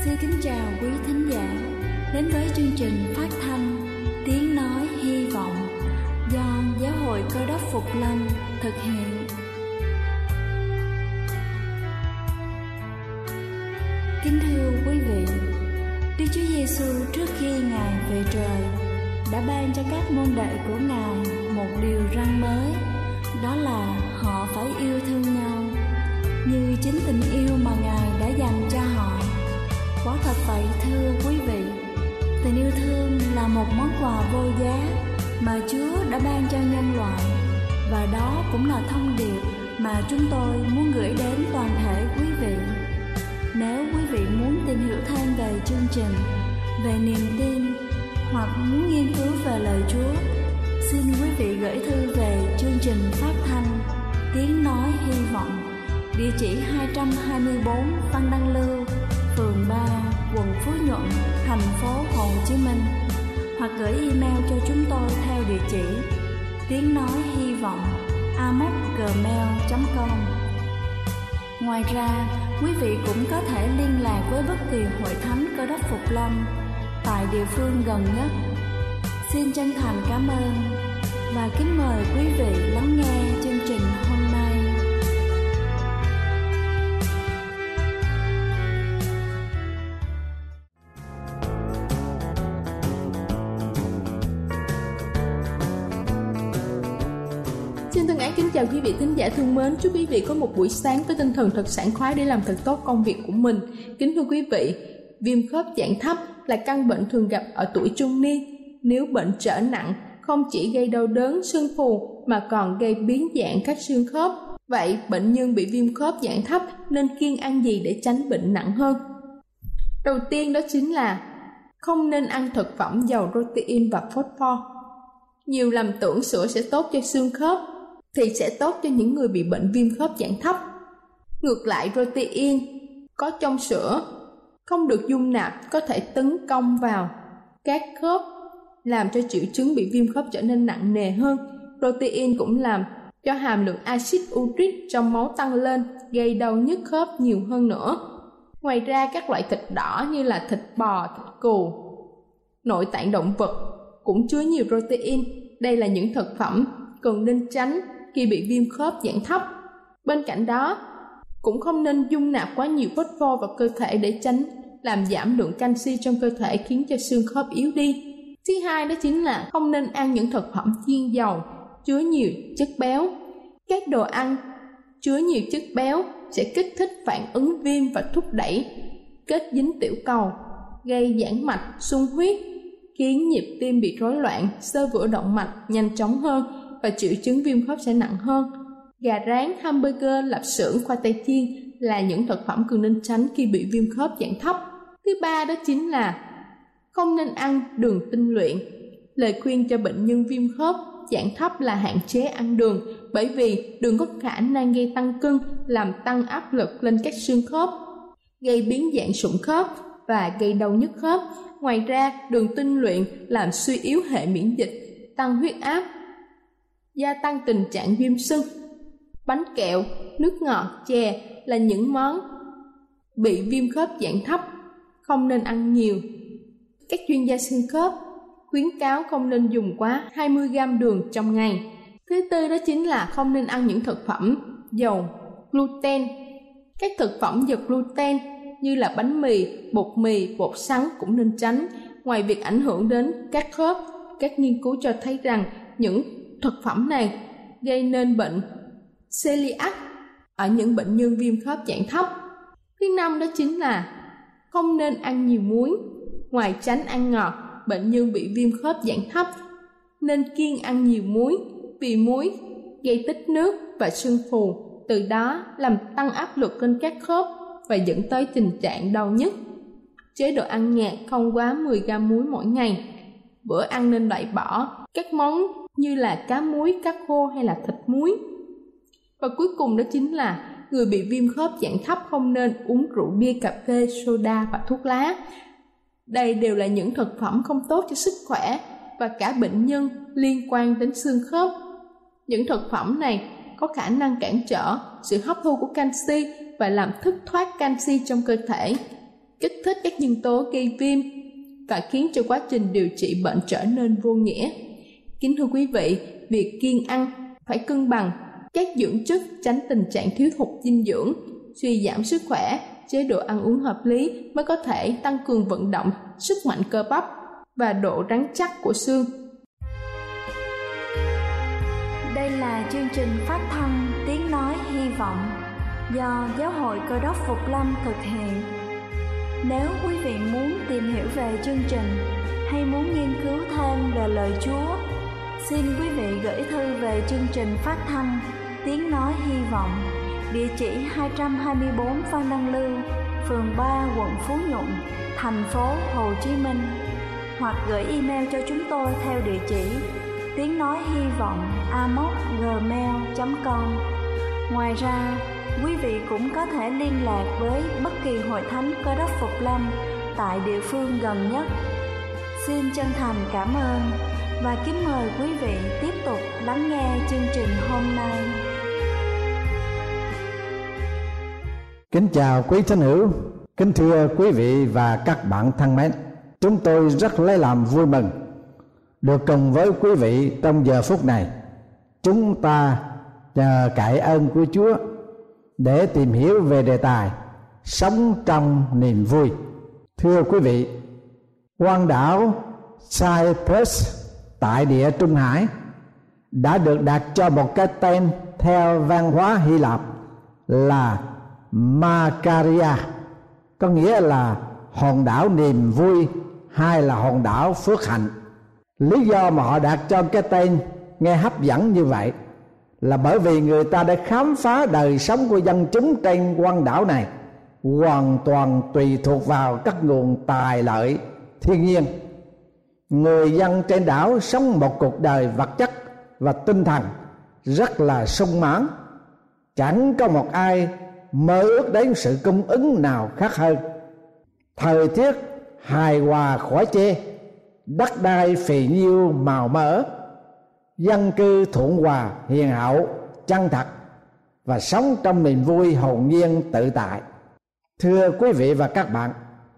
Xin kính chào quý thính giả đến với chương trình phát thanh Tiếng Nói Hy Vọng do Giáo hội Cơ Đốc Phục Lâm thực hiện. Kính thưa quý vị, Đức Chúa Giêsu trước khi Ngài về trời đã ban cho các môn đệ của Ngài một điều răn mới, đó là họ phải yêu thương nhau như chính tình yêu mà Ngài đã dành cho họ. Quả thật vậy thưa quý vị, tình yêu thương là một món quà vô giá mà Chúa đã ban cho nhân loại, và đó cũng là thông điệp mà chúng tôi muốn gửi đến toàn thể quý vị. Nếu quý vị muốn tìm hiểu thêm về chương trình, về niềm tin hoặc muốn nghiên cứu về lời Chúa, xin quý vị gửi thư về chương trình phát thanh Tiếng Nói Hy Vọng, địa chỉ 224 Văn Đăng Lưu, phường 3, quận Phú Nhuận, thành phố Hồ Chí Minh, hoặc gửi email cho chúng tôi theo địa chỉ tiếng nói hy vọng amos@gmail.com. Ngoài ra, quý vị cũng có thể liên lạc với bất kỳ hội thánh Cơ Đốc Phục Lâm tại địa phương gần nhất. Xin chân thành cảm ơn và kính mời quý vị lắng nghe chương trình hôm nay. Xin thân ái kính chào quý vị thính giả thương mến, chúc quý vị có một buổi sáng với tinh thần thật sảng khoái để làm thật tốt công việc của mình. Kính thưa quý vị, viêm khớp dạng thấp là căn bệnh thường gặp ở tuổi trung niên. Nếu bệnh trở nặng, không chỉ gây đau đớn, sưng phù mà còn gây biến dạng các xương khớp. Vậy bệnh nhân bị viêm khớp dạng thấp nên kiêng ăn gì để tránh bệnh nặng hơn? Đầu tiên đó chính là không nên ăn thực phẩm giàu protein và phosphor. Nhiều lầm tưởng sữa sẽ tốt cho xương khớp thì sẽ tốt cho những người bị bệnh viêm khớp dạng thấp. Ngược lại, protein có trong sữa không được dung nạp có thể tấn công vào các khớp, làm cho triệu chứng bị viêm khớp trở nên nặng nề hơn. Protein cũng làm cho hàm lượng axit uric trong máu tăng lên, gây đau nhức khớp nhiều hơn nữa. Ngoài ra, các loại thịt đỏ như là thịt bò, thịt cừu, nội tạng động vật cũng chứa nhiều protein. Đây là những thực phẩm cần nên tránh khi bị viêm khớp dạng thấp. Bên cạnh đó, cũng không nên dung nạp quá nhiều phosphor vào cơ thể để tránh làm giảm lượng canxi trong cơ thể, khiến cho xương khớp yếu đi. Thứ hai đó chính là không nên ăn những thực phẩm chiên dầu, chứa nhiều chất béo. Các đồ ăn chứa nhiều chất béo sẽ kích thích phản ứng viêm và thúc đẩy kết dính tiểu cầu, gây giãn mạch, xung huyết, khiến nhịp tim bị rối loạn, xơ vữa động mạch nhanh chóng hơn và triệu chứng viêm khớp sẽ nặng hơn. Gà rán, hamburger, lạp xưởng, khoai tây chiên là những thực phẩm cần nên tránh khi bị viêm khớp dạng thấp. Thứ ba đó chính là không nên ăn đường tinh luyện. Lời khuyên cho bệnh nhân viêm khớp dạng thấp là hạn chế ăn đường, bởi vì đường có khả năng gây tăng cân, làm tăng áp lực lên các xương khớp, gây biến dạng sụn khớp và gây đau nhức khớp. Ngoài ra, đường tinh luyện làm suy yếu hệ miễn dịch, tăng huyết áp, gia tăng tình trạng viêm sưng. Bánh kẹo, nước ngọt, chè là những món bị viêm khớp dạng thấp không nên ăn nhiều. Các chuyên gia xương khớp khuyến cáo không nên dùng quá 20g đường trong ngày. Thứ tư đó chính là không nên ăn những thực phẩm giàu gluten. Các thực phẩm giàu gluten như là bánh mì, bột sắn cũng nên tránh. Ngoài việc ảnh hưởng đến các khớp, các nghiên cứu cho thấy rằng những thực phẩm này gây nên bệnh celiac ở những bệnh nhân viêm khớp dạng thấp. Thứ năm đó chính là không nên ăn nhiều muối. Ngoài tránh ăn ngọt, bệnh nhân bị viêm khớp dạng thấp nên kiêng ăn nhiều muối, vì muối gây tích nước và sưng phù, từ đó làm tăng áp lực lên các khớp và dẫn tới tình trạng đau nhức. Chế độ ăn nhạt không quá 10g muối mỗi ngày. Bữa ăn nên loại bỏ các món như là cá muối, cá khô hay là thịt muối. Và cuối cùng đó chính là người bị viêm khớp dạng thấp không nên uống rượu bia, cà phê, soda và thuốc lá. Đây đều là những thực phẩm không tốt cho sức khỏe và cả bệnh nhân liên quan đến xương khớp. Những thực phẩm này có khả năng cản trở sự hấp thu của canxi và làm thất thoát canxi trong cơ thể. kích thích các nhân tố gây viêm và khiến cho quá trình điều trị bệnh trở nên vô nghĩa. Kính thưa quý vị, việc kiêng ăn phải cân bằng các dưỡng chất, tránh tình trạng thiếu hụt dinh dưỡng, suy giảm sức khỏe. Chế độ ăn uống hợp lý mới có thể tăng cường vận động, sức mạnh cơ bắp và độ rắn chắc của xương. Đây là chương trình phát thanh Tiếng Nói Hy Vọng do Giáo hội Cơ đốc Phục Lâm thực hiện. Nếu quý vị muốn tìm hiểu về chương trình hay muốn nghiên cứu thêm về lời Chúa, xin quý vị gửi thư về chương trình phát thanh Tiếng Nói Hy Vọng, địa chỉ 224 Phan Đăng Lưu, phường 3, quận Phú Nhuận, thành phố Hồ Chí Minh, hoặc gửi email cho chúng tôi theo địa chỉ tiếng nói hy vọng amos@gmail.com. Ngoài ra, quý vị cũng có thể liên lạc với bất kỳ hội thánh Cơ đốc Phục Lâm tại địa phương gần nhất. Xin chân thành cảm ơn và kính mời quý vị tiếp tục lắng nghe chương trình hôm nay. Kính chào quý thính hữu, kính thưa quý vị và các bạn thân mến. Chúng tôi rất lấy làm vui mừng được cùng với quý vị trong giờ phút này. Chúng ta nhờ cậy ơn của Chúa để tìm hiểu về đề tài sống trong niềm vui. Thưa quý vị, quần đảo Cyprus tại địa Trung Hải đã được đặt cho một cái tên theo văn hóa Hy Lạp là Makaria, có nghĩa là hòn đảo niềm vui hay là hòn đảo phước hạnh. Lý do mà họ đặt cho cái tên nghe hấp dẫn như vậy là bởi vì người ta đã khám phá đời sống của dân chúng trên quần đảo này hoàn toàn tùy thuộc vào các nguồn tài lợi thiên nhiên. Người dân trên đảo sống một cuộc đời vật chất và tinh thần rất là sung mãn, chẳng có một ai mơ ước đến sự cung ứng nào khác hơn. Thời tiết hài hòa khỏi chê, đất đai phì nhiêu màu mỡ, dân cư thuận hòa hiền hậu chân thật và sống trong niềm vui hồn nhiên tự tại. Thưa quý vị và các bạn,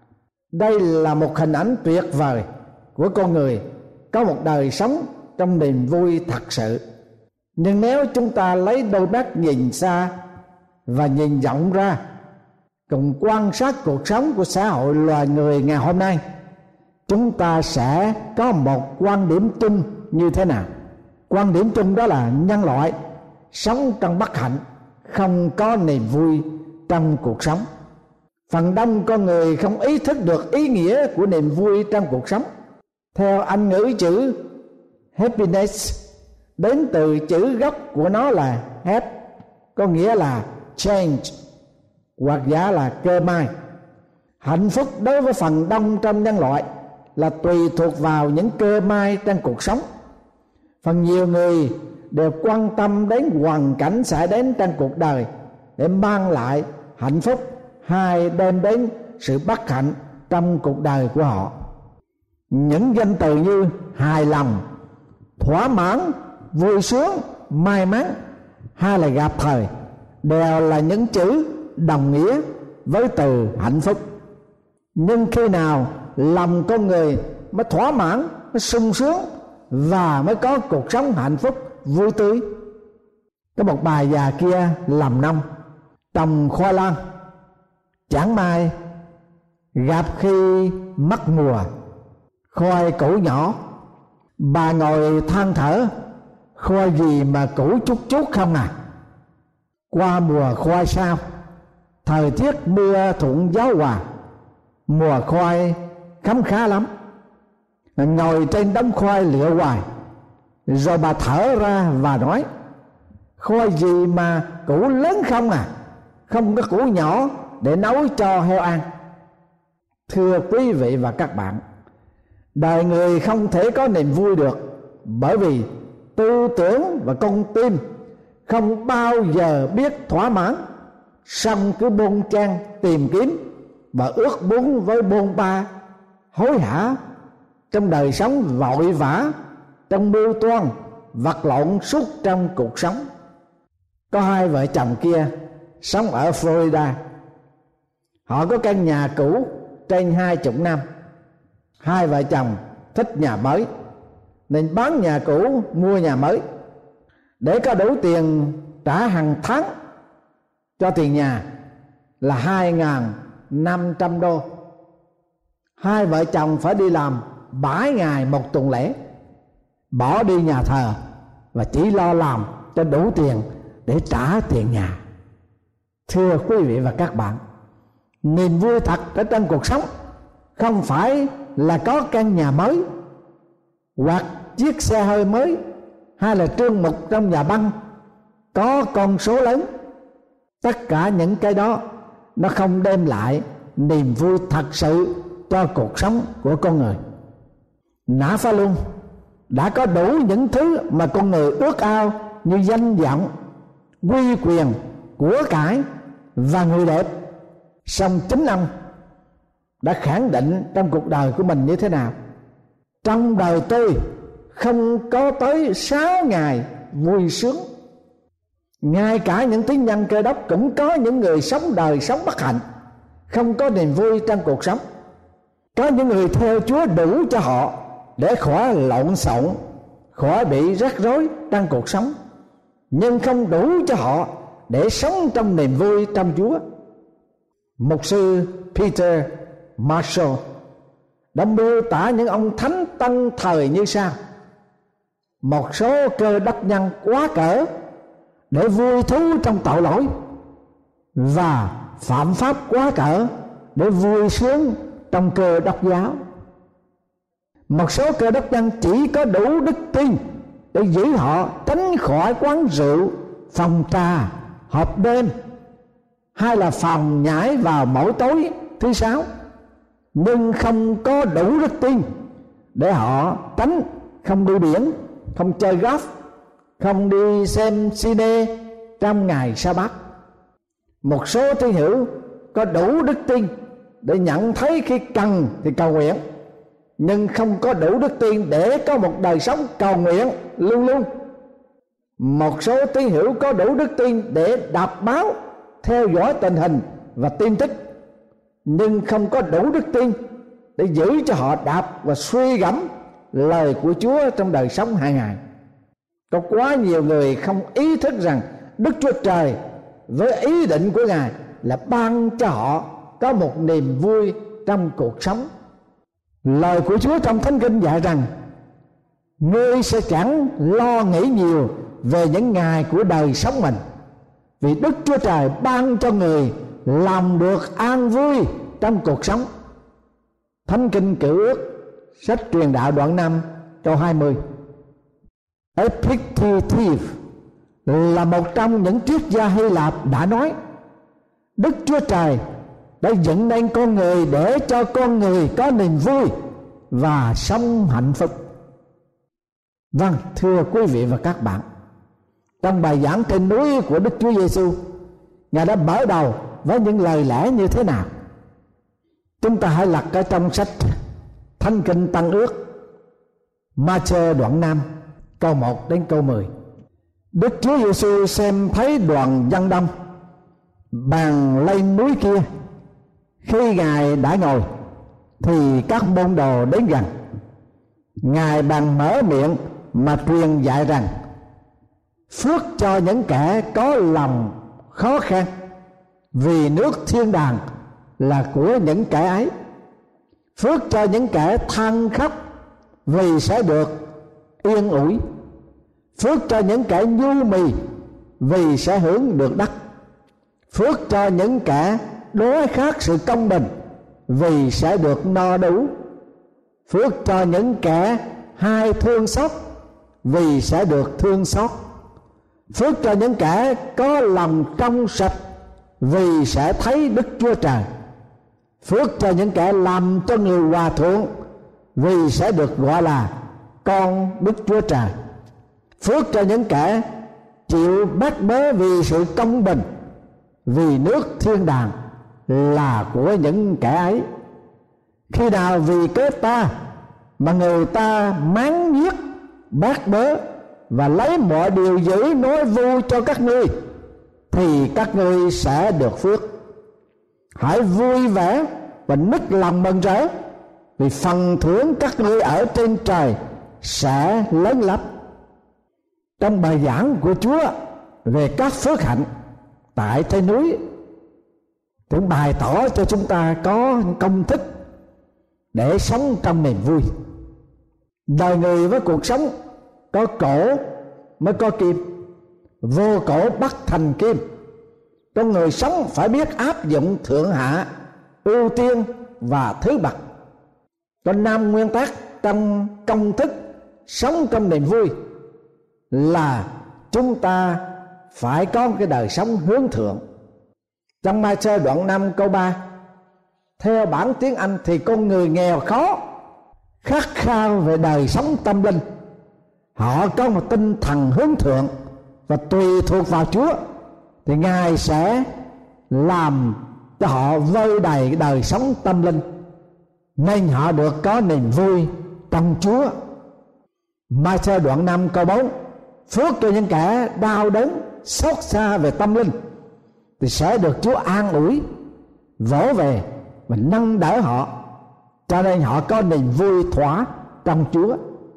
đây là một hình ảnh tuyệt vời của con người có một đời sống trong niềm vui thật sự. Nhưng nếu chúng ta lấy đôi mắt nhìn xa và nhìn rộng ra, cùng quan sát cuộc sống của xã hội loài người ngày hôm nay, chúng ta sẽ có một quan điểm chung như thế nào? Quan điểm chung đó là nhân loại sống trong bất hạnh, không có niềm vui trong cuộc sống. Phần đông con người không ý thức được ý nghĩa của niềm vui trong cuộc sống. Theo Anh ngữ, chữ happiness đến từ chữ gốc của nó là hap, có nghĩa là change hoặc giả là cơ may. Hạnh phúc đối với phần đông trong nhân loại là tùy thuộc vào những cơ may trong cuộc sống. Phần nhiều người đều quan tâm đến hoàn cảnh xảy đến trong cuộc đời để mang lại hạnh phúc hay đem đến sự bất hạnh trong cuộc đời của họ. Những danh từ như hài lòng, thỏa mãn, vui sướng, may mắn hay là gặp thời đều là những chữ đồng nghĩa với từ hạnh phúc. Nhưng khi nào lòng con người mới thỏa mãn, mới sung sướng và mới có cuộc sống hạnh phúc vui tươi? Có một bà già kia làm nông trồng khoai lang, chẳng may gặp khi mất mùa khoai củ nhỏ. Bà ngồi than thở, khoai gì mà củ chút chút không à. Qua mùa khoai sau, thời tiết mưa thuận gió hòa, mùa khoai khấm khá lắm. Ngồi trên đống khoai lựa hoài, rồi bà thở ra và nói: khoai gì mà củ lớn không à, không có củ nhỏ để nấu cho heo ăn. Thưa quý vị và các bạn, đời người không thể có niềm vui được, bởi vì tư tưởng và con tim không bao giờ biết thỏa mãn, song cứ bon chen tìm kiếm và ước muốn với bôn ba hối hả trong đời sống vội vã, trong mưu toan vật lộn suốt trong cuộc sống. Có hai vợ chồng kia sống ở Florida. Họ có căn nhà cũ trên 20 năm. Hai vợ chồng thích nhà mới nên bán nhà cũ mua nhà mới để có đủ tiền trả hàng tháng cho tiền nhà là 2.500 đô. Hai vợ chồng phải đi làm 7 ngày một tuần lễ, bỏ đi nhà thờ và chỉ lo làm cho đủ tiền để trả tiền nhà. Thưa quý vị và các bạn, niềm vui thật ở trong cuộc sống không phải là có căn nhà mới hoặc chiếc xe hơi mới hay là trương mục trong nhà băng có con số lớn. Tất cả những cái đó nó không đem lại niềm vui thật sự cho cuộc sống của con người. Nã Phá Luân đã có đủ những thứ mà con người ước ao như danh vọng, uy quyền, của cải và người đẹp. Song chính ông đã khẳng định trong cuộc đời của mình như thế nào? Trong đời tôi không có tới 6 ngày vui sướng. Ngay cả những tín nhân Cơ Đốc cũng có những người sống đời sống bất hạnh, không có niềm vui trong cuộc sống. Có những người theo Chúa đủ cho họ để khỏi lộn xộn, khỏi bị rắc rối trong cuộc sống, nhưng không đủ cho họ để sống trong niềm vui trong Chúa. Mục sư Peter Marshall đã mô tả những ông thánh tân thời như sau: một số Cơ Đốc nhân quá cỡ để vui thú trong tội lỗi, và phạm pháp quá cỡ để vui sướng trong Cơ Đốc giáo. Một số Cơ Đốc nhân chỉ có đủ đức tin để giữ họ tránh khỏi quán rượu, phòng trà, họp đêm hay là phòng nhảy vào mỗi tối thứ sáu, nhưng không có đủ đức tin để họ tránh không đi biển, không chơi golf, không đi xem cine trong ngày sa bát. Một số tín hữu có đủ đức tin để nhận thấy khi cần thì cầu nguyện, nhưng không có đủ đức tin để có một đời sống cầu nguyện luôn luôn. Một số tín hữu có đủ đức tin để đọc báo, theo dõi tình hình và tin tức, nhưng không có đủ đức tin để giữ cho họ đọc và suy gẫm lời của Chúa trong đời sống hàng ngày. Có quá nhiều người không ý thức rằng Đức Chúa Trời với ý định của Ngài là ban cho họ có một niềm vui trong cuộc sống. Lời của Chúa trong Thánh Kinh dạy rằng ngươi sẽ chẳng lo nghĩ nhiều về những ngày của đời sống mình, vì Đức Chúa Trời ban cho người làm được an vui trong cuộc sống. Thánh Kinh Cựu Ước, sách Truyền Đạo đoạn 5 câu 20. Epictetus là một trong những triết gia Hy Lạp đã nói: Đức Chúa Trời đã dựng nên con người để cho con người có niềm vui và sống hạnh phúc. Vâng, thưa quý vị và các bạn, trong bài giảng trên núi của Đức Chúa Giêsu, Ngài đã mở đầu với những lời lẽ như thế nào? Chúng ta hãy lật ở trong sách Thánh Kinh Tân Ước, Ma-thơ đoạn 5 câu 1 đến câu 10. Đức Chúa Giêsu xem thấy đoàn dân đông bàn lên núi kia. Khi Ngài đã ngồi thì các môn đồ đến gần. Ngài bàn mở miệng mà truyền dạy rằng: phước cho những kẻ có lòng khó khăn, vì nước thiên đàng là của những kẻ ấy. Phước cho những kẻ than khóc, vì sẽ được yên ủi. Phước cho những kẻ nhu mì, vì sẽ hưởng được đất. Phước cho những kẻ đói khát sự công bình, vì sẽ được no đủ. Phước cho những kẻ hay thương xót, vì sẽ được thương xót. Phước cho những kẻ có lòng trong sạch, vì sẽ thấy Đức Chúa Trời. Phước cho những kẻ làm cho người hòa thuận, vì sẽ được gọi là con Đức Chúa Trời. Phước cho những kẻ chịu bát bớ vì sự công bình, vì nước thiên đàng là của những kẻ ấy. Khi nào vì cớ ta mà người ta mắng nhiếc, bát bớ và lấy mọi điều dữ nói vui cho các ngươi, thì các ngươi sẽ được phước. Hãy vui vẻ và nức lòng mừng rỡ, vì phần thưởng các ngươi ở trên trời sẽ lớn lắm. Trong bài giảng của Chúa về các phước hạnh tại trên núi, cũng bày tỏ cho chúng ta có công thức để sống trong niềm vui. Đời người với cuộc sống có cổ mới có kim, vô cổ bất thành kim. Con người sống phải biết áp dụng thượng hạ, ưu tiên và thứ bậc. Có 5 nguyên tắc trong công thức sống trong niềm vui là chúng ta phải có cái đời sống hướng thượng. Trong Ma-sơ đoạn 5 câu 3, theo bản tiếng Anh thì con người nghèo khó, khát khao về đời sống tâm linh. Họ có một tinh thần hướng thượng và tùy thuộc vào Chúa, thì Ngài sẽ làm cho họ vơi đầy đời sống tâm linh, nên họ được có niềm vui trong Chúa. Ma-sơ đoạn 5 câu 4, phước cho những kẻ đau đớn xót xa về tâm linh, thì sẽ được Chúa an ủi, vỗ về và nâng đỡ họ, cho nên họ có niềm vui thỏa trong Chúa.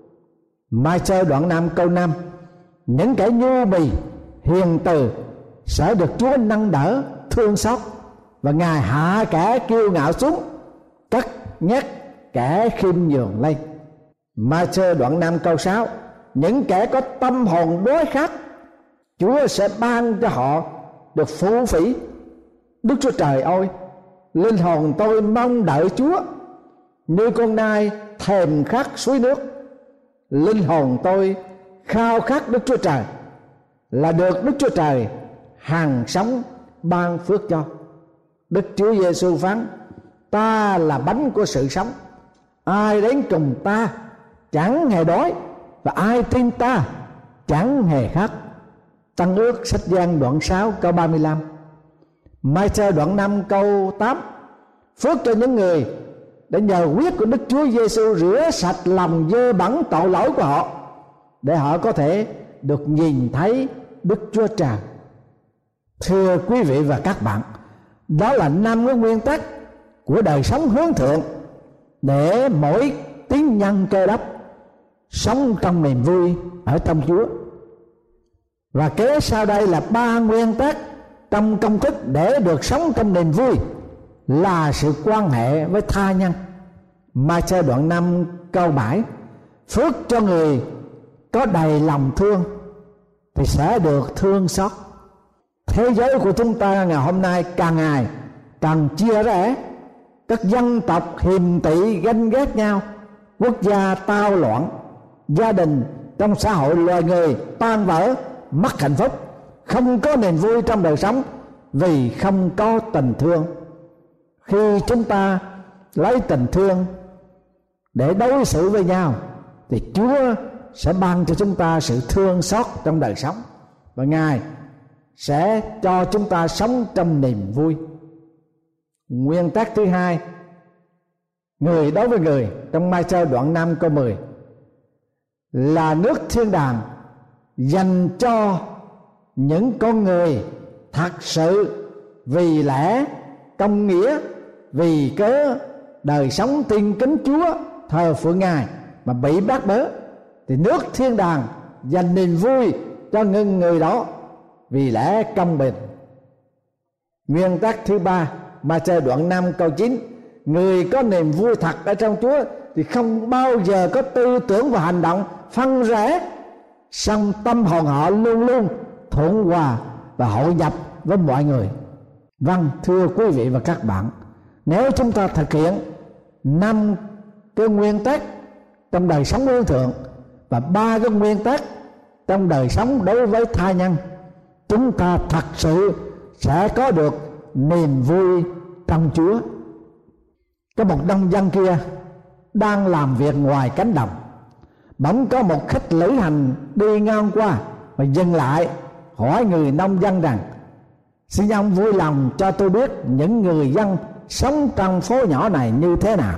Ma-sơ đoạn 5 câu 5, những kẻ nhu mì hiền từ sẽ được Chúa nâng đỡ thương xót, và Ngài hạ kẻ kiêu ngạo xuống, cất nhắc kẻ khiêm nhường lên. Ma-sơ đoạn 5 câu 6, những kẻ có tâm hồn đói khát, Chúa sẽ ban cho họ được phú phỉ. Đức Chúa Trời ơi, linh hồn tôi mong đợi Chúa như con nai thèm khát suối nước. Linh hồn tôi khao khát Đức Chúa Trời, là được Đức Chúa Trời hằng sống ban phước cho. Đức Chúa Giêsu phán, ta là bánh của sự sống, ai đến cùng ta chẳng hề đói, và ai tin ta chẳng hề khát. Tăng ước sách Giăng đoạn 6 câu 35. Ma-sơ đoạn 5 câu 8, phước cho những người để nhờ huyết của Đức Chúa Giêsu rửa sạch lòng dơ bẩn tội lỗi của họ, để họ có thể được nhìn thấy Đức Chúa Trời. Thưa quý vị và các bạn, đó là 5 cái nguyên tắc của đời sống hướng thượng để mỗi tín nhân Cơ Đốc sống trong niềm vui ở trong Chúa. Và kế sau đây là 3 nguyên tắc trong công thức để được sống trong niềm vui, là sự quan hệ với tha nhân. Ma-sơ đoạn 5 câu 7, phước cho người có đầy lòng thương thì sẽ được thương xót. Thế giới của chúng ta ngày hôm nay càng ngày càng chia rẽ, các dân tộc hiềm tị ganh ghét nhau, quốc gia tao loạn, gia đình trong xã hội loài người tan vỡ, mất hạnh phúc, không có niềm vui trong đời sống vì không có tình thương. Khi chúng ta lấy tình thương để đối xử với nhau thì Chúa sẽ ban cho chúng ta sự thương xót trong đời sống, và Ngài sẽ cho chúng ta sống trong niềm vui. Nguyên tắc thứ hai, người đối với người, trong Ma-sơ đoạn 5 câu 10, là nước thiên đàng dành cho những con người thật sự vì lẽ công nghĩa, vì cớ đời sống tin kính Chúa, thờ phượng Ngài mà bị bắt bớ, thì nước thiên đàng dành niềm vui cho những người đó vì lẽ công bình. Nguyên tắc thứ ba, Ma-sơ đoạn 5 câu 9, người có niềm vui thật ở trong Chúa thì không bao giờ có tư tưởng và hành động phân rẽ, song tâm hồn họ luôn luôn thuận hòa và hội nhập với mọi người. Vâng, thưa quý vị và các bạn, nếu chúng ta thực hiện 5 cái nguyên tắc trong đời sống hướng thượng và 3 cái nguyên tắc trong đời sống đối với tha nhân, chúng ta thật sự sẽ có được niềm vui trong Chúa. Có một nông dân kia đang làm việc ngoài cánh đồng, bỗng có một khách lữ hành đi ngang qua và dừng lại hỏi người nông dân rằng: xin ông vui lòng cho tôi biết những người dân sống trong phố nhỏ này như thế nào.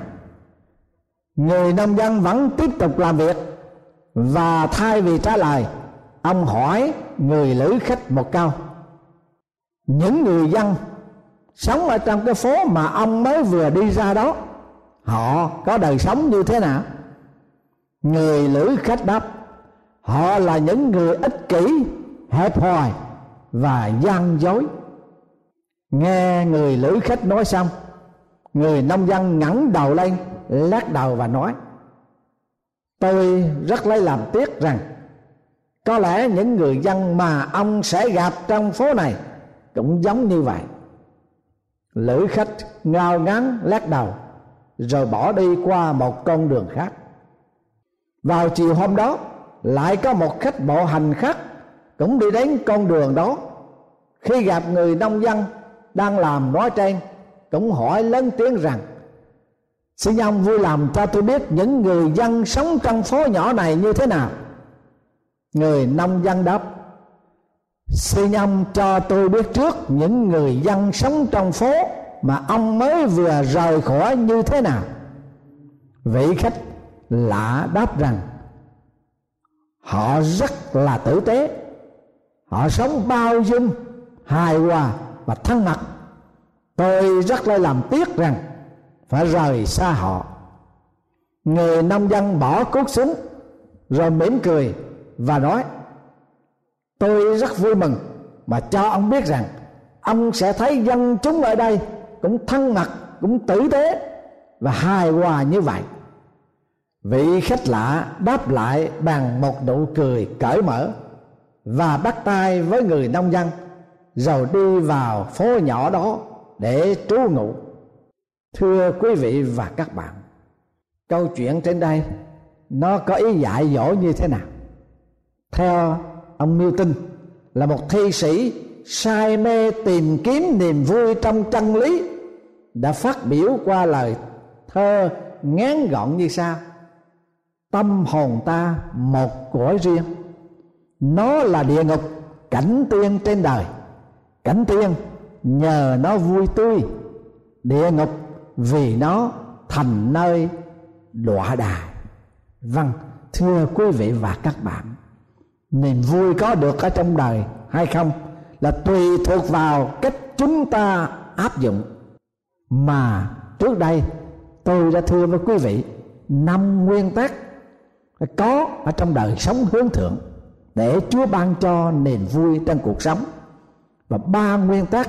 Người nông dân vẫn tiếp tục làm việc, và thay vì trả lời, ông hỏi người lữ khách một câu: những người dân sống ở trong cái phố mà ông mới vừa đi ra đó, họ có đời sống như thế nào? Người lữ khách đáp: họ là những người ích kỷ, hẹp hòi và gian dối. Nghe người lữ khách nói xong, người nông dân ngẩng đầu lên, lắc đầu và nói: tôi rất lấy làm tiếc rằng có lẽ những người dân mà ông sẽ gặp trong phố này cũng giống như vậy. Lữ khách ngao ngán lắc đầu rồi bỏ đi qua một con đường khác. Vào chiều hôm đó, lại có một khách bộ hành khác cũng đi đến con đường đó. Khi gặp người nông dân đang làm nói trên, cũng hỏi lớn tiếng rằng: xin ông vui lòng cho tôi biết những người dân sống trong phố nhỏ này như thế nào. Người nông dân đáp: xin ông cho tôi biết trước những người dân sống trong phố mà ông mới vừa rời khỏi như thế nào. Vị khách lạ đáp rằng: họ rất là tử tế, họ sống bao dung, hài hòa và thân mật. Tôi rất là làm tiếc rằng phải rời xa họ. Người nông dân bỏ cuốc xuống rồi mỉm cười và nói: tôi rất vui mừng mà cho ông biết rằng ông sẽ thấy dân chúng ở đây cũng thân mật, cũng tử tế và hài hòa như vậy. Vị khách lạ đáp lại bằng một nụ cười cởi mở và bắt tay với người nông dân, rồi đi vào phố nhỏ đó để trú ngụ. Thưa quý vị và các bạn, câu chuyện trên đây nó có ý dạy dỗ như thế nào? Theo ông Milton, là một thi sĩ say mê tìm kiếm niềm vui trong chân lý, đã phát biểu qua lời thơ ngắn gọn như sau: tâm hồn ta một cõi riêng, nó là địa ngục cảnh tiên trên đời. Cảnh tiên nhờ nó vui tươi, địa ngục vì nó thành nơi đọa đài. Vâng, thưa quý vị và các bạn, niềm vui có được ở trong đời hay không là tùy thuộc vào cách chúng ta áp dụng. Mà trước đây tôi đã thưa với quý vị 5 nguyên tắc có ở trong đời sống hướng thượng để Chúa ban cho niềm vui trong cuộc sống, và 3 nguyên tắc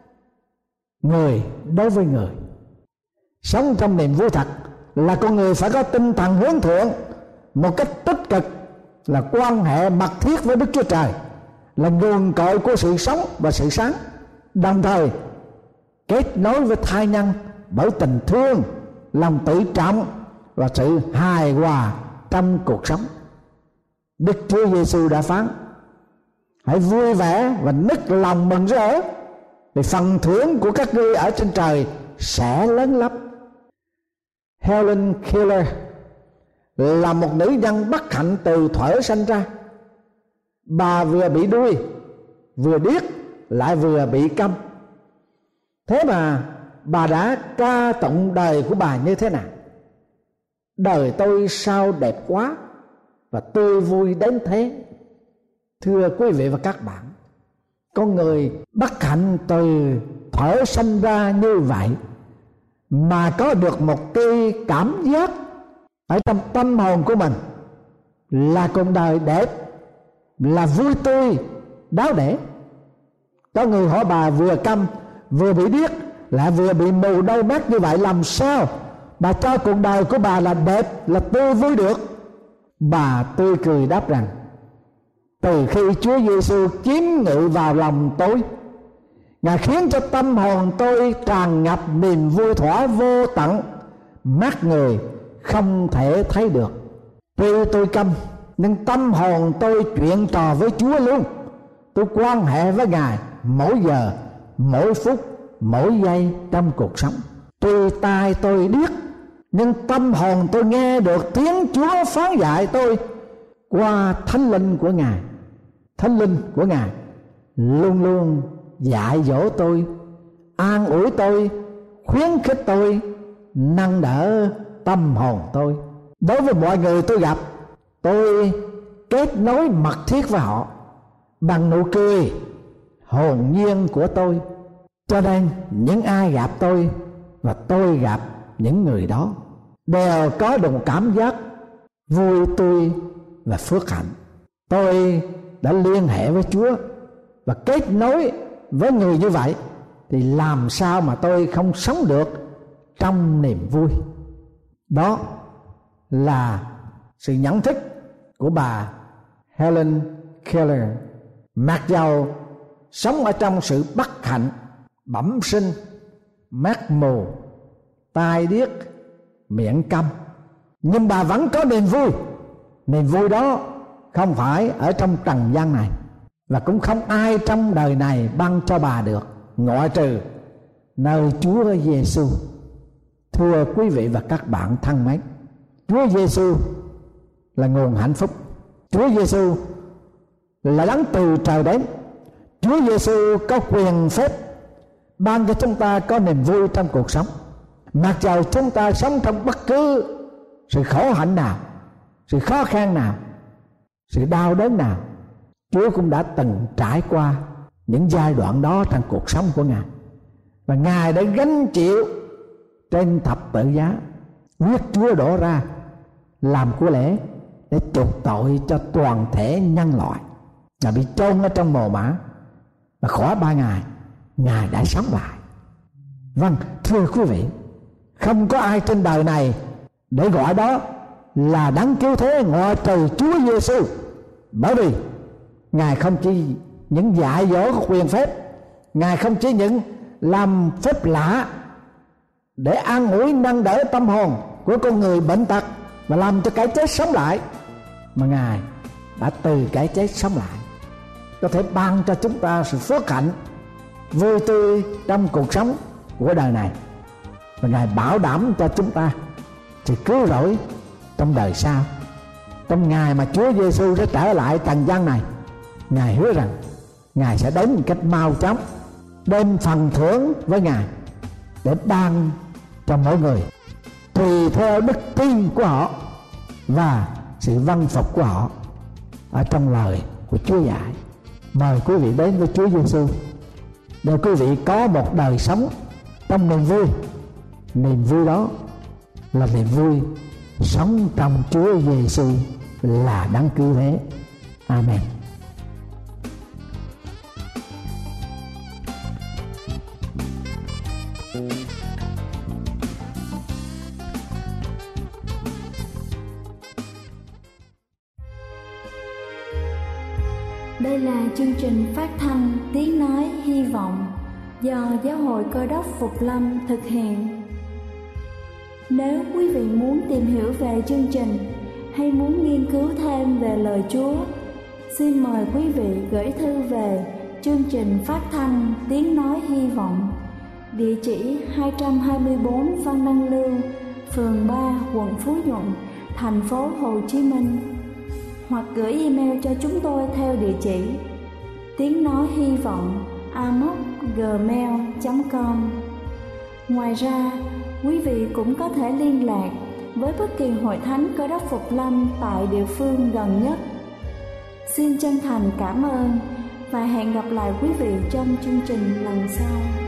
người đối với người. Sống trong niềm vui thật là con người phải có tinh thần hướng thượng một cách tích cực, là quan hệ mật thiết với Đức Chúa Trời, là nguồn cội của sự sống và sự sáng, đồng thời kết nối với thai nhân bởi tình thương, lòng tự trọng và sự hài hòa trong cuộc sống. Đức Chúa Giêsu đã phán: hãy vui vẻ và nức lòng mừng rỡ, vì phần thưởng của các ngươi ở trên trời sẽ lớn lắm. Helen Keller là một nữ nhân bất hạnh từ thuở sanh ra. Bà vừa bị đuôi, vừa điếc, lại vừa bị câm. Thế mà bà đã ca tụng đời của bà như thế nào: đời tôi sao đẹp quá và tươi vui đến thế. Thưa quý vị và các bạn, con người bất hạnh từ thuở sanh ra như vậy mà có được một cái cảm giác ở trong tâm hồn của mình là cuộc đời đẹp, là vui tươi, đáo để. Có người hỏi bà vừa câm, vừa bị điếc, lại vừa bị mù đôi mắt như vậy, làm sao bà cho cuộc đời của bà là đẹp, là tươi vui được? Bà tươi cười đáp rằng: từ khi Chúa Giêsu chiếm ngự vào lòng tôi, Ngài khiến cho tâm hồn tôi tràn ngập niềm vui thỏa vô tận, mắt người không thể thấy được. Tuy tôi câm, nhưng tâm hồn tôi chuyện trò với Chúa luôn. Tôi quan hệ với Ngài mỗi giờ, mỗi phút, mỗi giây trong cuộc sống. Tuy tai tôi điếc, nhưng tâm hồn tôi nghe được tiếng Chúa phán dạy tôi qua Thánh Linh của Ngài. Thánh Linh của Ngài luôn luôn dạy dỗ tôi, an ủi tôi, khuyến khích tôi, nâng đỡ tâm hồn tôi. Đối với mọi người tôi gặp, tôi kết nối mật thiết với họ bằng nụ cười hồn nhiên của tôi, Cho nên những ai gặp tôi và tôi gặp những người đó đều có được một cảm giác vui tươi và phước hạnh. Tôi đã liên hệ với Chúa và kết nối với người như vậy, thì làm sao mà tôi không sống được trong niềm vui. Đó là sự nhận thức của bà Helen Keller. Mặc dầu sống ở trong sự bất hạnh, bẩm sinh, mắt mù, tai điếc, miệng câm, nhưng bà vẫn có niềm vui. Niềm vui đó không phải ở trong trần gian này, và cũng không ai trong đời này ban cho bà được, ngoại trừ nơi Chúa Giêsu. Thưa quý vị và các bạn thân mến, Chúa Giêsu là nguồn hạnh phúc. Chúa Giêsu là đấng từ trời đến. Chúa Giêsu có quyền phép ban cho chúng ta có niềm vui trong cuộc sống. Mặc dầu chúng ta sống trong bất cứ sự khổ hạnh nào, sự khó khăn nào, sự đau đớn nào, Chúa cũng đã từng trải qua những giai đoạn đó trong cuộc sống của Ngài, và Ngài đã gánh chịu trên thập tự giá, huyết Chúa đổ ra làm của lễ để chuộc tội cho toàn thể nhân loại. Ngài bị chôn ở trong mồ mả, và khỏi 3 ngày Ngài đã sống lại. Vâng, thưa quý vị, không có ai trên đời này để gọi đó là đấng cứu thế ngoại trừ Chúa Giêsu. Bởi vì Ngài không chỉ những dạy dỗ có quyền phép, Ngài không chỉ những làm phép lạ để an ủi nâng đỡ tâm hồn của con người bệnh tật và làm cho cái chết sống lại, mà Ngài đã từ cái chết sống lại, có thể ban cho chúng ta sự phước hạnh, vui tươi trong cuộc sống của đời này, và Ngài bảo đảm cho chúng ta sự cứu rỗi trong đời sau. Trong ngày mà Chúa Giêsu sẽ trở lại trần gian này, Ngài hứa rằng Ngài sẽ đến một cách mau chóng, đem phần thưởng với Ngài để ban cho mỗi người tùy theo đức tin của họ và sự vâng phục của họ ở trong lời của Chúa dạy. Mời quý vị đến với Chúa Giêsu để quý vị có một đời sống trong niềm vui. Niềm vui đó là niềm vui sống trong Chúa Giêsu là đấng cứu thế. Amen. Đây là chương trình phát thanh Tiếng Nói Hy Vọng do Giáo hội Cơ đốc Phục Lâm thực hiện. Nếu quý vị muốn tìm hiểu về chương trình hay muốn nghiên cứu thêm về lời Chúa, xin mời quý vị gửi thư về chương trình phát thanh Tiếng Nói Hy Vọng, địa chỉ 224 Văn Đăng Lưu, phường 3, quận Phú Nhuận, thành phố Hồ Chí Minh, hoặc gửi email cho chúng tôi theo địa chỉ tiếng nói hy vọng amos@gmail.com. Ngoài ra, quý vị cũng có thể liên lạc với bất kỳ hội thánh Cơ đốc Phục Lâm tại địa phương gần nhất. Xin chân thành cảm ơn và hẹn gặp lại quý vị trong chương trình lần sau.